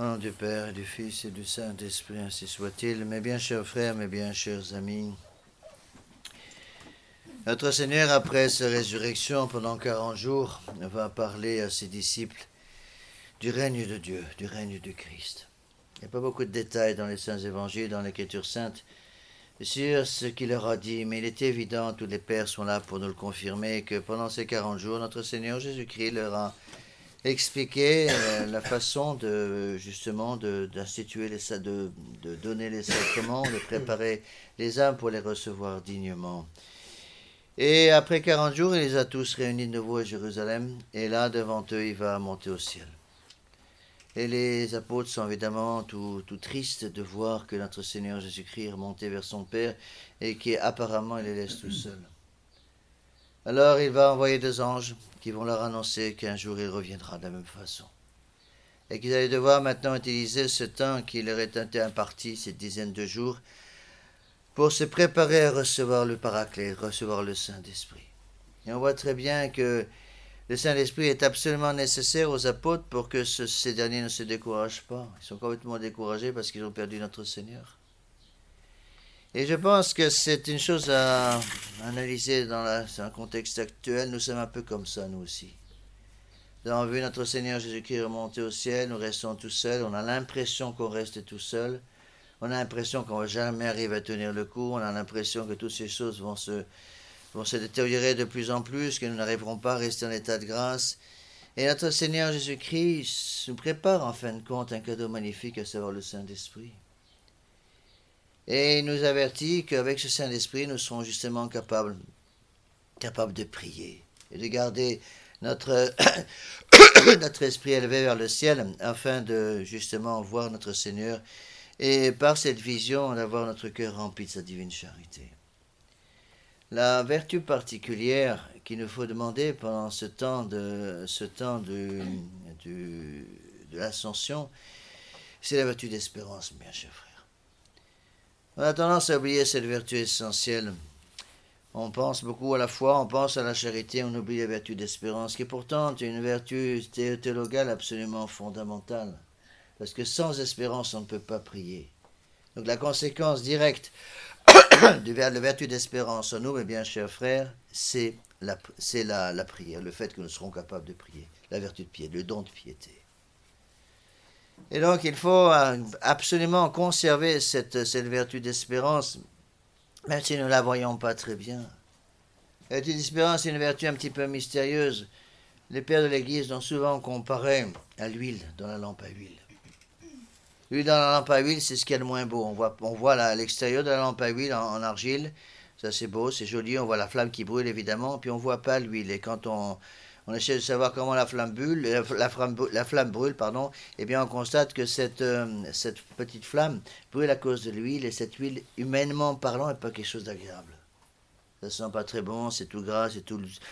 Au nom du Père, et du Fils et du Saint-Esprit, ainsi soit-il. Mes bien chers frères, mes bien chers amis, notre Seigneur, après sa résurrection pendant 40 jours, va parler à ses disciples du règne de Dieu, du règne du Christ. Il n'y a pas beaucoup de détails dans les Saints Évangiles, dans l'Écriture sainte, sur ce qu'il leur a dit, mais il est évident, tous les pères sont là pour nous le confirmer, que pendant ces 40 jours, notre Seigneur Jésus-Christ leur a expliqué la façon de justement d'instituer de donner les sacrements, de préparer les âmes pour les recevoir dignement. Et après 40 jours, il les a tous réunis de nouveau à Jérusalem, et là, devant eux, il va monter au ciel. Et les apôtres sont évidemment tout tristes de voir que notre Seigneur Jésus-Christ est remonté vers son Père et qu'apparemment il les laisse tout seuls. Alors il va envoyer 2 anges qui vont leur annoncer qu'un jour il reviendra de la même façon. Et qu'ils allaient devoir maintenant utiliser ce temps qui leur est été imparti, ces dizaines de jours, pour se préparer à recevoir le Paraclet, recevoir le Saint-Esprit. Et on voit très bien que le Saint-Esprit est absolument nécessaire aux apôtres pour que ces derniers ne se découragent pas. Ils sont complètement découragés parce qu'ils ont perdu notre Seigneur. Et je pense que c'est une chose à analyser dans un contexte actuel. Nous sommes un peu comme ça, nous aussi. Nous avons vu notre Seigneur Jésus-Christ remonter au ciel, nous restons tout seuls, on a l'impression qu'on reste tout seul, on a l'impression qu'on ne va jamais arriver à tenir le coup, on a l'impression que toutes ces choses vont se détériorer de plus en plus, que nous n'arriverons pas à rester en état de grâce. Et notre Seigneur Jésus-Christ nous prépare en fin de compte un cadeau magnifique, à savoir le Saint-Esprit. Et il nous avertit qu'avec ce Saint-Esprit, nous serons justement capables de prier et de garder notre esprit élevé vers le ciel afin de justement voir notre Seigneur et par cette vision d'avoir notre cœur rempli de sa divine charité. La vertu particulière qu'il nous faut demander pendant ce temps de l'ascension, c'est la vertu d'espérance, bien chers frères. On a tendance à oublier cette vertu essentielle. On pense beaucoup à la foi, on pense à la charité, on oublie la vertu d'espérance, qui est pourtant une vertu théologale absolument fondamentale. Parce que sans espérance, on ne peut pas prier. Donc la conséquence directe de la vertu d'espérance en nous, mes bien chers frères, c'est la prière, le fait que nous serons capables de prier, la vertu de piété, le don de piété. Et donc il faut absolument conserver cette vertu d'espérance, même si nous ne la voyons pas très bien. La vertu d'espérance est une vertu un petit peu mystérieuse. Les pères de l'Église l'ont souvent comparé à l'huile dans la lampe à huile. L'huile dans la lampe à huile, c'est ce qu'il y a de moins beau. On voit l'extérieur de la lampe à huile en argile, ça c'est beau, c'est joli, on voit la flamme qui brûle évidemment, puis on ne voit pas l'huile. Et quand on essaie de savoir comment la flamme brûle, eh bien on constate que cette petite flamme brûle à cause de l'huile, et cette huile, humainement parlant, n'est pas quelque chose d'agréable. Ça sent pas très bon, c'est tout gras, c'est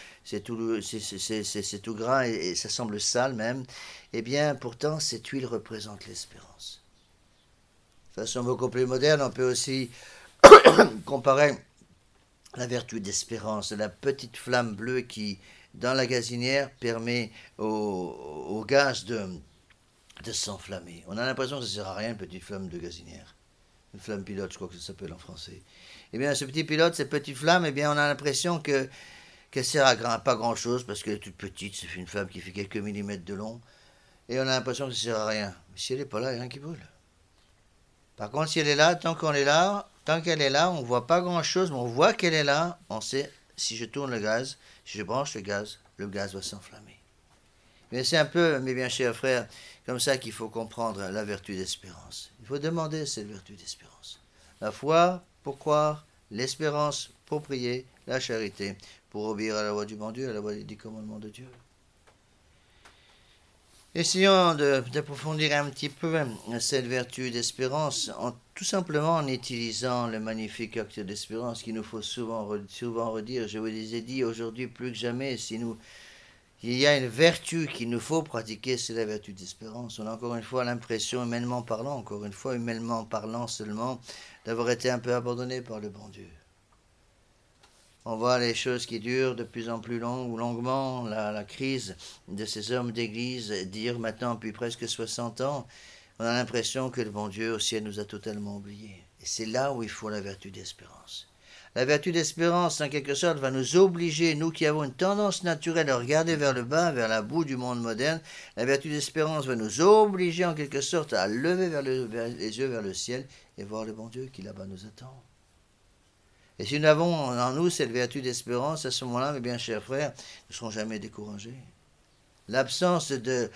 tout gras et ça semble sale même. Eh bien, pourtant, cette huile représente l'espérance. De façon beaucoup plus moderne, on peut aussi comparer la vertu d'espérance, la petite flamme bleue qui, dans la gazinière, permet au gaz de s'enflammer. On a l'impression que ça ne sert à rien, une petite flamme de gazinière. Une flamme pilote, je crois que ça s'appelle en français. Eh bien, ce petit pilote, cette petite flamme, eh bien, on a l'impression qu'elle sert à pas grand-chose, parce qu'elle est toute petite, c'est une flamme qui fait quelques millimètres de long, et on a l'impression que ça sert à rien. Mais si elle n'est pas là, il n'y a rien qui brûle. Par contre, si elle est là, tant qu'elle est là, on ne voit pas grand-chose, mais on voit qu'elle est là, on sait, si je tourne le gaz, si je branche le gaz va s'enflammer. Mais c'est un peu, mes bien chers frères, comme ça qu'il faut comprendre la vertu d'espérance. Il faut demander cette vertu d'espérance. La foi pour croire, l'espérance pour prier, la charité pour obéir à la loi du bon Dieu, à la loi des 10 commandements de Dieu. Essayons d'approfondir un petit peu cette vertu d'espérance, tout simplement en utilisant le magnifique acte d'espérance qu'il nous faut souvent redire. Je vous ai dit aujourd'hui plus que jamais, il y a une vertu qu'il nous faut pratiquer, c'est la vertu d'espérance. On a encore une fois l'impression, humainement parlant seulement, d'avoir été un peu abandonné par le bon Dieu. On voit les choses qui durent de plus en plus longuement, la crise de ces hommes d'église dire maintenant depuis presque 60 ans, on a l'impression que le bon Dieu au ciel nous a totalement oubliés. Et c'est là où il faut la vertu d'espérance. La vertu d'espérance, en quelque sorte, va nous obliger, nous qui avons une tendance naturelle à regarder vers le bas, vers la boue du monde moderne, la vertu d'espérance va nous obliger, en quelque sorte, à lever les yeux vers le ciel et voir le bon Dieu qui là-bas nous attend. Et si nous avons en nous cette vertu d'espérance, à ce moment-là, mes bien chers frères, nous ne serons jamais découragés. L'absence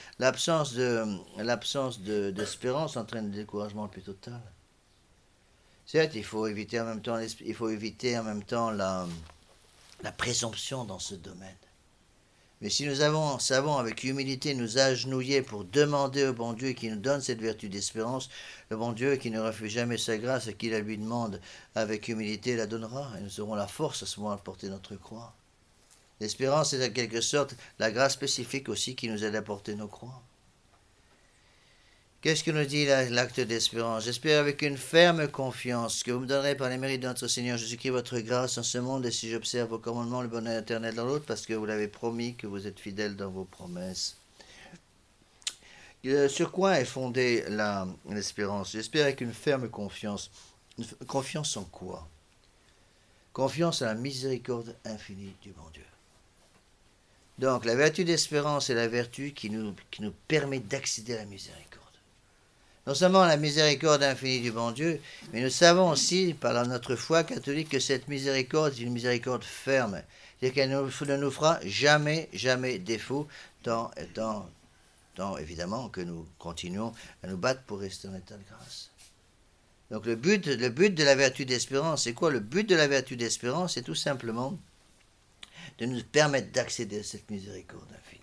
d'espérance entraîne le découragement le plus total. Certes, il faut éviter en même temps la présomption dans ce domaine. Mais si nous savons avec humilité nous agenouiller pour demander au bon Dieu qui nous donne cette vertu d'espérance, le bon Dieu qui ne refuse jamais sa grâce et qui la lui demande avec humilité la donnera, et nous aurons la force à ce moment de porter notre croix. L'espérance est en quelque sorte la grâce spécifique aussi qui nous aide à porter nos croix. Qu'est-ce que nous dit l'acte d'espérance? J'espère avec une ferme confiance que vous me donnerez par les mérites de notre Seigneur Jésus-Christ votre grâce en ce monde et si j'observe vos commandements, le bonheur éternel dans l'autre, parce que vous l'avez promis, que vous êtes fidèles dans vos promesses. Sur quoi est fondée l'espérance? J'espère avec une ferme confiance. Une confiance en quoi? Confiance en la miséricorde infinie du bon Dieu. Donc la vertu d'espérance est la vertu qui nous permet d'accéder à la miséricorde. Non seulement la miséricorde infinie du bon Dieu, mais nous savons aussi, par notre foi catholique, que cette miséricorde est une miséricorde ferme. C'est-à-dire qu'elle ne nous fera jamais, jamais défaut, tant évidemment que nous continuons à nous battre pour rester en état de grâce. Donc le but de la vertu d'espérance, c'est quoi? Le but de la vertu d'espérance, c'est tout simplement de nous permettre d'accéder à cette miséricorde infinie.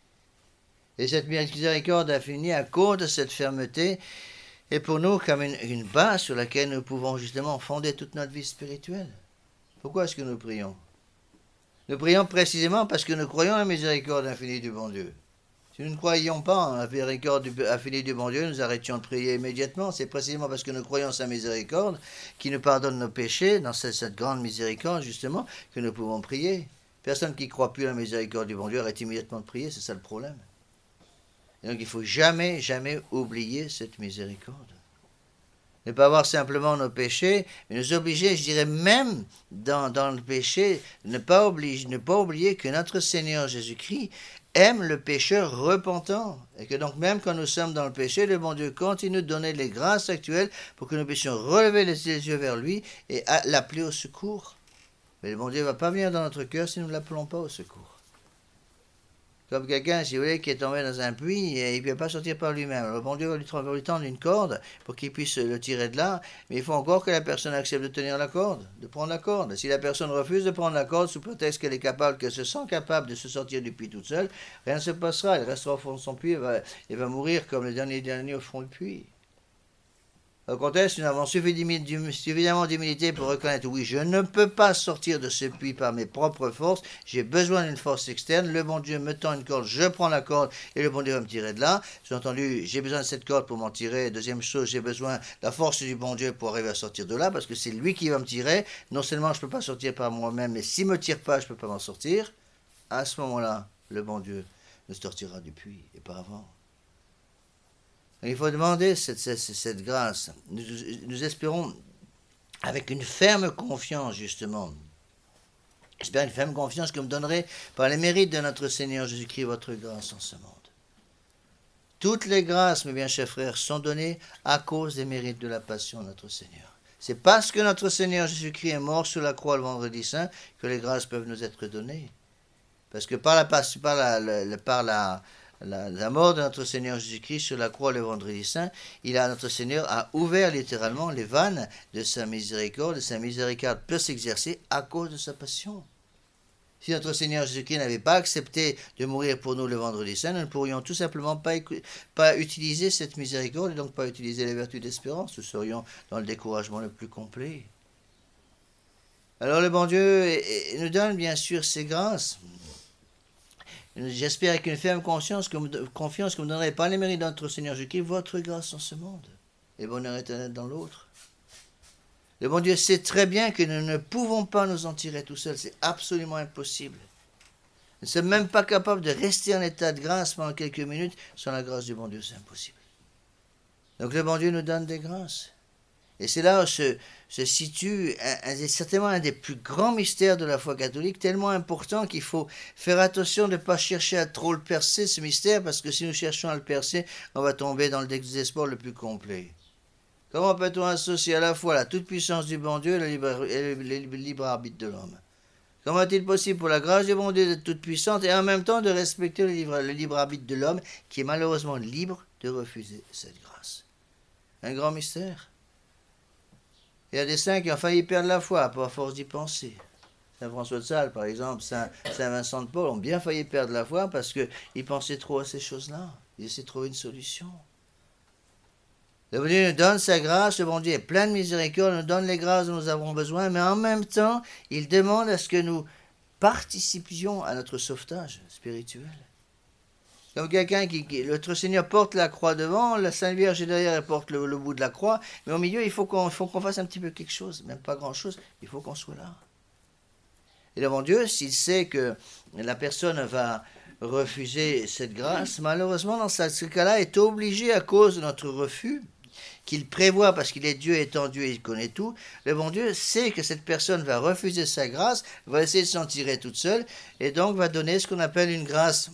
Et cette miséricorde infinie, à cause de cette fermeté, est pour nous comme une base sur laquelle nous pouvons justement fonder toute notre vie spirituelle. Pourquoi est-ce que nous prions? Nous prions précisément parce que nous croyons à la miséricorde infinie du bon Dieu. Si nous ne croyions pas en la miséricorde infinie du bon Dieu, nous arrêtions de prier immédiatement. C'est précisément parce que nous croyons en sa miséricorde, qui nous pardonne nos péchés, dans cette grande miséricorde justement, que nous pouvons prier. Personne qui ne croit plus à la miséricorde du bon Dieu arrête immédiatement de prier, c'est ça le problème. Et donc il ne faut jamais, jamais oublier cette miséricorde. Ne pas voir simplement nos péchés, mais nous obliger, je dirais même dans le péché, ne pas oublier que notre Seigneur Jésus-Christ aime le pécheur repentant. Et que donc même quand nous sommes dans le péché, le bon Dieu continue de donner les grâces actuelles pour que nous puissions relever les yeux vers lui et l'appeler au secours. Mais le bon Dieu ne va pas venir dans notre cœur si nous ne l'appelons pas au secours. Comme quelqu'un, si vous voulez, qui est tombé dans un puits et il ne peut pas sortir par lui-même. Le bon Dieu va lui tendre une corde pour qu'il puisse le tirer de là, mais il faut encore que la personne accepte de tenir la corde, de prendre la corde. Si la personne refuse de prendre la corde sous prétexte qu'elle est capable, qu'elle se sent capable de se sortir du puits toute seule, rien ne se passera. Elle restera au fond de son puits et va mourir comme le dernier au fond du puits. Au contraire, si nous avons suffisamment d'humilité pour reconnaître, oui, je ne peux pas sortir de ce puits par mes propres forces, j'ai besoin d'une force externe, le bon Dieu me tend une corde, je prends la corde et le bon Dieu va me tirer de là. J'ai entendu, j'ai besoin de cette corde pour m'en tirer. Deuxième chose, j'ai besoin de la force du bon Dieu pour arriver à sortir de là, parce que c'est lui qui va me tirer. Non seulement je ne peux pas sortir par moi-même, mais s'il ne me tire pas, je ne peux pas m'en sortir. À ce moment-là, le bon Dieu nous sortira du puits et pas avant. Il faut demander cette grâce. Nous espérons avec une ferme confiance, justement. J'espère une ferme confiance que vous me donnerez par les mérites de notre Seigneur Jésus-Christ votre grâce en ce monde. Toutes les grâces, mes bien chers frères, sont données à cause des mérites de la passion de notre Seigneur. C'est parce que notre Seigneur Jésus-Christ est mort sur la croix le vendredi saint que les grâces peuvent nous être données. Parce que par la mort de notre Seigneur Jésus-Christ sur la croix le vendredi saint, notre Seigneur a ouvert littéralement les vannes de sa miséricorde, et sa miséricorde peut s'exercer à cause de sa passion. Si notre Seigneur Jésus-Christ n'avait pas accepté de mourir pour nous le vendredi saint, nous ne pourrions tout simplement pas utiliser cette miséricorde et donc pas utiliser les vertus d'espérance. Nous serions dans le découragement le plus complet. Alors le bon Dieu nous donne bien sûr ses grâces. J'espère avec une ferme confiance que vous me donnerez par les mérites de notre Seigneur Jésus-Christ votre grâce en ce monde et bonheur éternel dans l'autre. Le bon Dieu sait très bien que nous ne pouvons pas nous en tirer tout seuls, c'est absolument impossible. Nous ne sommes même pas capables de rester en état de grâce pendant quelques minutes sans la grâce du bon Dieu, c'est impossible. Donc le bon Dieu nous donne des grâces. Et c'est là où se situe certainement un des plus grands mystères de la foi catholique, tellement important qu'il faut faire attention de ne pas chercher à trop le percer, ce mystère, parce que si nous cherchons à le percer, on va tomber dans le désespoir le plus complet. Comment peut-on associer à la fois la toute-puissance du bon Dieu et le libre arbitre de l'homme? Comment est-il possible pour la grâce du bon Dieu d'être toute puissante et en même temps de respecter le libre arbitre de l'homme qui est malheureusement libre de refuser cette grâce? Un grand mystère. Il y a des saints qui ont failli perdre la foi à force d'y penser. Saint François de Sales, par exemple, Saint Vincent de Paul ont bien failli perdre la foi parce qu'ils pensaient trop à ces choses-là. Ils essaient de trouver une solution. Le bon Dieu nous donne sa grâce, le bon Dieu est plein de miséricorde, nous donne les grâces dont nous avons besoin, mais en même temps, il demande à ce que nous participions à notre sauvetage spirituel. Comme quelqu'un notre Seigneur porte la croix devant, la Sainte Vierge est derrière, elle porte le bout de la croix, mais au milieu, il faut qu'on fasse un petit peu quelque chose, même pas grand-chose, il faut qu'on soit là. Et le bon Dieu, s'il sait que la personne va refuser cette grâce, malheureusement, dans ce cas-là, est obligé à cause de notre refus, qu'il prévoit parce qu'il est Dieu étant Dieu, il connaît tout, le bon Dieu sait que cette personne va refuser sa grâce, va essayer de s'en tirer toute seule, et donc va donner ce qu'on appelle une grâce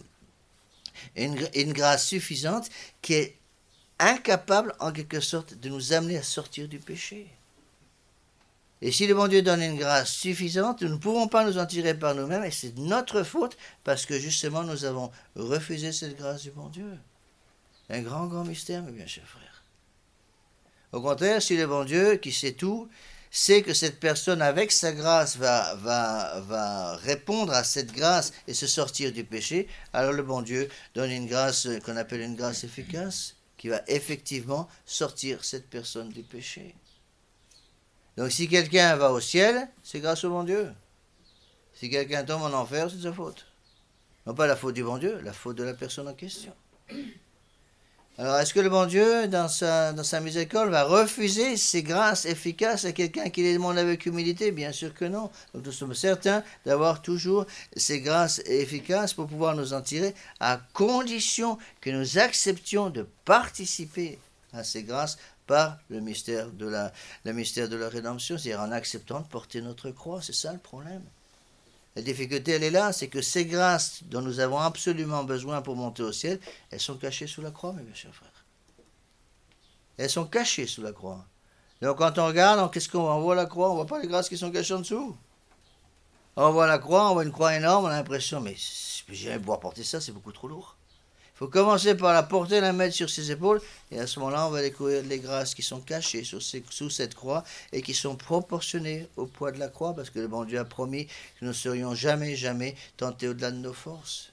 suffisante qui est incapable en quelque sorte de nous amener à sortir du péché. Et si le bon Dieu donne une grâce suffisante, nous ne pouvons pas nous en tirer par nous-mêmes et c'est notre faute parce que justement nous avons refusé cette grâce du bon Dieu. Un grand, grand mystère, mes bien chers frères. Au contraire, si le bon Dieu, qui sait tout, sait que cette personne, avec sa grâce, va répondre à cette grâce et se sortir du péché, alors le bon Dieu donne une grâce qu'on appelle une grâce efficace, qui va effectivement sortir cette personne du péché. Donc si quelqu'un va au ciel, c'est grâce au bon Dieu. Si quelqu'un tombe en enfer, c'est de sa faute. Non pas la faute du bon Dieu, la faute de la personne en question. Alors, est-ce que le bon Dieu, dans sa miséricorde, va refuser ces grâces efficaces à quelqu'un qui les demande avec humilité? Bien sûr que non. Donc, nous sommes certains d'avoir toujours ces grâces efficaces pour pouvoir nous en tirer, à condition que nous acceptions de participer à ces grâces par le mystère de la rédemption, c'est-à-dire en acceptant de porter notre croix. C'est ça le problème. La difficulté, elle est là, c'est que ces grâces dont nous avons absolument besoin pour monter au ciel, elles sont cachées sous la croix, mes chers frères. Elles sont cachées sous la croix. Donc quand on regarde, qu'est-ce qu'on voit la croix? On ne voit pas les grâces qui sont cachées en dessous. On voit la croix, on voit une croix énorme, on a l'impression, mais j'irai pouvoir porter ça, c'est beaucoup trop lourd. Il faut commencer par la porter, la mettre sur ses épaules, et à ce moment-là, on va découvrir les grâces qui sont cachées sous cette croix et qui sont proportionnées au poids de la croix, parce que le bon Dieu a promis que nous ne serions jamais, jamais tentés au-delà de nos forces.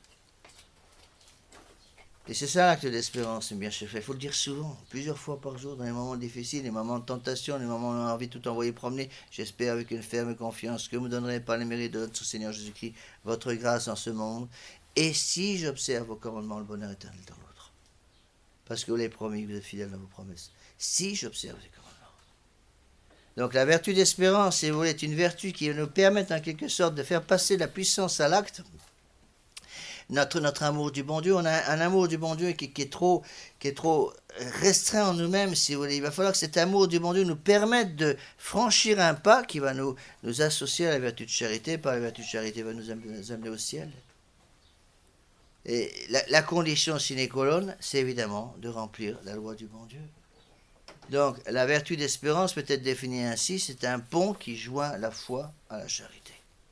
Et c'est ça l'acte d'espérance, bien chers frères. Il faut le dire souvent, plusieurs fois par jour, dans les moments difficiles, les moments de tentation, les moments où on a envie de tout envoyer promener. J'espère avec une ferme confiance que vous me donnerez par les mérites de notre Seigneur Jésus-Christ votre grâce en ce monde. Et si j'observe vos commandements, le bonheur éternel dans l'autre. Parce que vous l'avez promis, vous êtes fidèles à vos promesses. Si j'observe ces commandements. Donc la vertu d'espérance, si vous voulez, est une vertu qui nous permet en quelque sorte de faire passer la puissance à l'acte. Notre amour du bon Dieu, on a un amour du bon Dieu qui est trop restreint en nous-mêmes, si vous voulez. Il va falloir que cet amour du bon Dieu nous permette de franchir un pas qui va nous associer à la vertu de charité. Par la vertu de charité, va nous amener au ciel. Et la condition sine qua non, c'est évidemment de remplir la loi du bon Dieu. Donc, la vertu d'espérance peut être définie ainsi, c'est un pont qui joint la foi à la charité.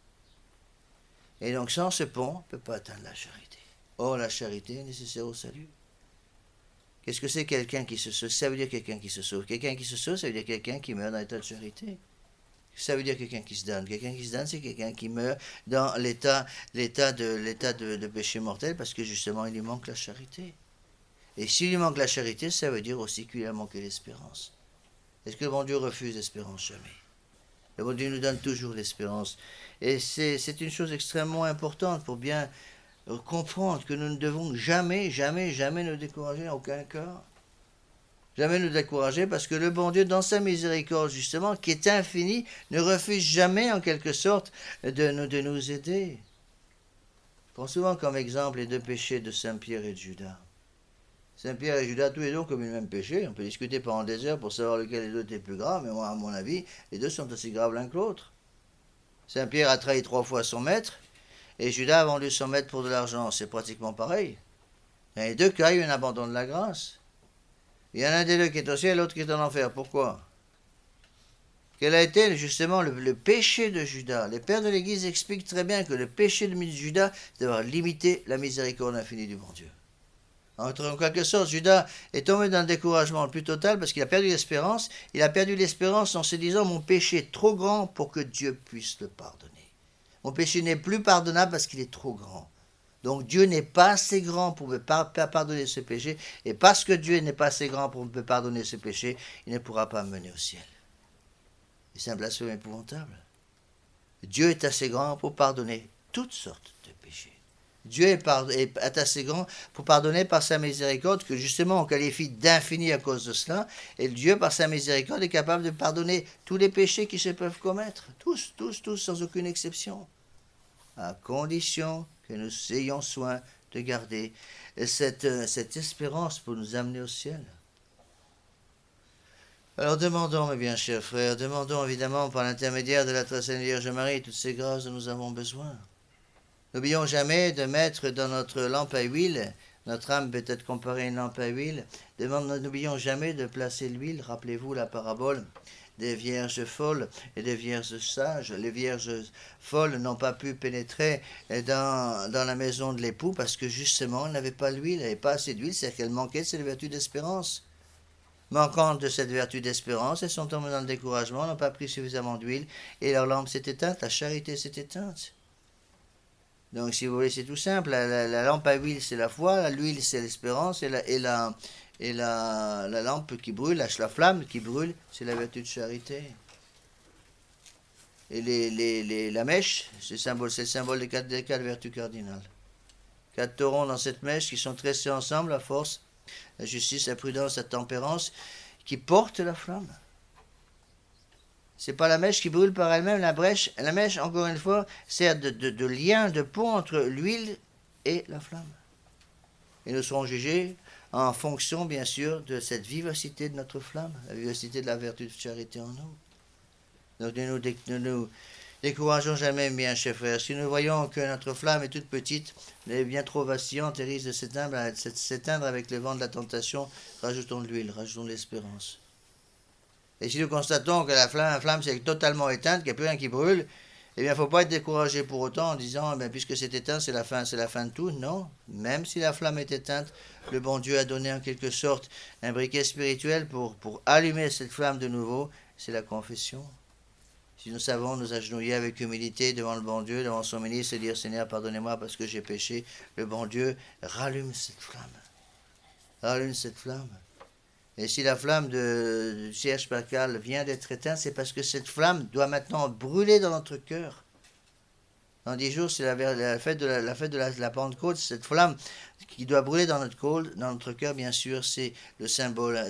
Et donc, sans ce pont, on ne peut pas atteindre la charité. Or, la charité est nécessaire au salut. Qu'est-ce que c'est quelqu'un qui se sauve? Ça veut dire quelqu'un qui se sauve. Quelqu'un qui se sauve, ça veut dire quelqu'un qui meurt dans l'état de charité. Ça veut dire quelqu'un qui se donne. Quelqu'un qui se donne, c'est quelqu'un qui meurt dans l'état de péché mortel parce que justement, il lui manque la charité. Et s'il lui manque la charité, ça veut dire aussi qu'il a manqué l'espérance. Est-ce que le bon Dieu refuse l'espérance? Jamais. Le bon Dieu nous donne toujours l'espérance. Et c'est une chose extrêmement importante pour bien comprendre que nous ne devons jamais, jamais, jamais nous décourager en aucun cas. Jamais nous décourager parce que le bon Dieu, dans sa miséricorde justement, qui est infinie, ne refuse jamais en quelque sorte de nous aider. Je prends souvent comme exemple les deux péchés de Saint Pierre et de Judas. Saint Pierre et Judas, tous les deux ont commis le même péché. On peut discuter pendant des heures pour savoir lequel des deux était plus grave, mais moi, à mon avis, les deux sont aussi graves l'un que l'autre. Saint Pierre a trahi 3 fois son maître, et Judas a vendu son maître pour de l'argent. C'est pratiquement pareil. Dans les deux cas, il y a un abandon de la grâce. Il y en a un des deux qui est au ciel, l'autre qui est en enfer. Pourquoi? Quel a été justement le péché de Judas? Les pères de l'Église expliquent très bien que le péché de Judas, c'est d'avoir limité la miséricorde infinie du bon Dieu. En quelque sorte, Judas est tombé dans le découragement le plus total parce qu'il a perdu l'espérance. Il a perdu l'espérance en se disant « Mon péché est trop grand pour que Dieu puisse le pardonner. Mon péché n'est plus pardonnable parce qu'il est trop grand. Donc Dieu n'est pas assez grand pour me pardonner ce péché. Et parce que Dieu n'est pas assez grand pour me pardonner ce péché, il ne pourra pas me mener au ciel. » Et c'est un blasphème épouvantable. Dieu est assez grand pour pardonner toutes sortes de péchés. Dieu est assez grand pour pardonner par sa miséricorde, que justement on qualifie d'infini à cause de cela, et Dieu par sa miséricorde est capable de pardonner tous les péchés qui se peuvent commettre, tous, sans aucune exception, à condition que nous ayons soin de garder cette espérance pour nous amener au ciel. Alors demandons, mes bien chers frères, demandons évidemment par l'intermédiaire de la très sainte Vierge Marie toutes ces grâces dont nous avons besoin. N'oublions jamais de mettre dans notre lampe à huile, notre âme peut être comparée à une lampe à huile, n'oublions jamais de placer l'huile, rappelez-vous la parabole des vierges folles et des vierges sages. Les vierges folles n'ont pas pu pénétrer dans la maison de l'époux parce que justement elles n'avaient pas l'huile, elles n'avaient pas assez d'huile, c'est-à-dire qu'elles manquaient de cette vertu d'espérance. Manquant de cette vertu d'espérance, elles sont tombées dans le découragement, n'ont pas pris suffisamment d'huile et leur lampe s'est éteinte, la charité s'est éteinte. Donc, si vous voulez, c'est tout simple. La lampe à huile, c'est la foi. L'huile, c'est l'espérance. Et la lampe qui brûle, la flamme qui brûle, c'est la vertu de charité. Et la mèche, c'est le symbole des quatre vertus cardinales. 4 taurons dans cette mèche qui sont tressés ensemble, la force, la justice, la prudence, la tempérance, qui portent la flamme. C'est pas la mèche qui brûle par elle-même, la mèche, encore une fois, sert de lien, de pont entre l'huile et la flamme. Et nous serons jugés en fonction, bien sûr, de cette vivacité de notre flamme, la vivacité de la vertu de charité en nous. Donc ne nous décourageons jamais, bien chers frères. Si nous voyons que notre flamme est toute petite, elle est bien trop vacillante et risque de s'éteindre avec le vent de la tentation, rajoutons de l'huile, rajoutons de l'espérance. Et si nous constatons que la flamme s'est totalement éteinte, qu'il n'y a plus rien qui brûle, eh bien, il ne faut pas être découragé pour autant en disant, puisque c'est éteint, c'est la fin de tout. Non, même si la flamme est éteinte, le bon Dieu a donné en quelque sorte un briquet spirituel pour allumer cette flamme de nouveau, c'est la confession. Si nous savons nous agenouiller avec humilité devant le bon Dieu, devant son ministre, et dire, Seigneur, pardonnez-moi parce que j'ai péché, le bon Dieu rallume cette flamme. Rallume cette flamme. Et si la flamme du cierge pascal vient d'être éteinte, c'est parce que cette flamme doit maintenant brûler dans notre cœur. Dans 10 jours, c'est la fête de la Pentecôte. Cette flamme qui doit brûler dans notre cœur, bien sûr, c'est le symbole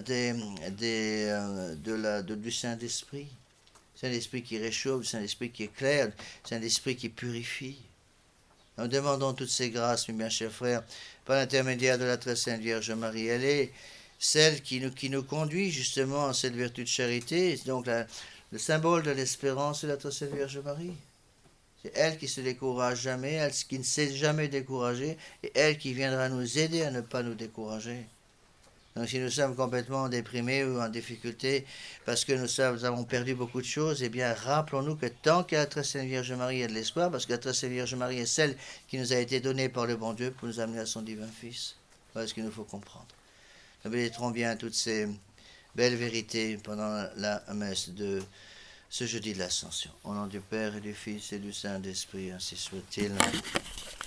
du Saint-Esprit. Saint-Esprit qui réchauffe, Saint-Esprit qui éclaire, Saint-Esprit qui purifie. Nous demandons toutes ces grâces, mes bien chers frères, par l'intermédiaire de la très sainte Vierge Marie. Elle est celle qui nous conduit justement à cette vertu de charité, donc le symbole de l'espérance de la très sainte Vierge Marie. C'est elle qui se décourage jamais, elle qui ne s'est jamais découragée, et elle qui viendra nous aider à ne pas nous décourager. Donc si nous sommes complètement déprimés ou en difficulté parce que nous avons perdu beaucoup de choses, eh bien rappelons-nous que tant que la très sainte Vierge Marie a de l'espoir, parce que la très sainte Vierge Marie est celle qui nous a été donnée par le bon Dieu pour nous amener à son divin Fils. Voilà ce qu'il nous faut comprendre. Nous méditerons bien toutes ces belles vérités pendant la messe de ce jeudi de l'Ascension. Au nom du Père et du Fils et du Saint-Esprit, ainsi soit-il.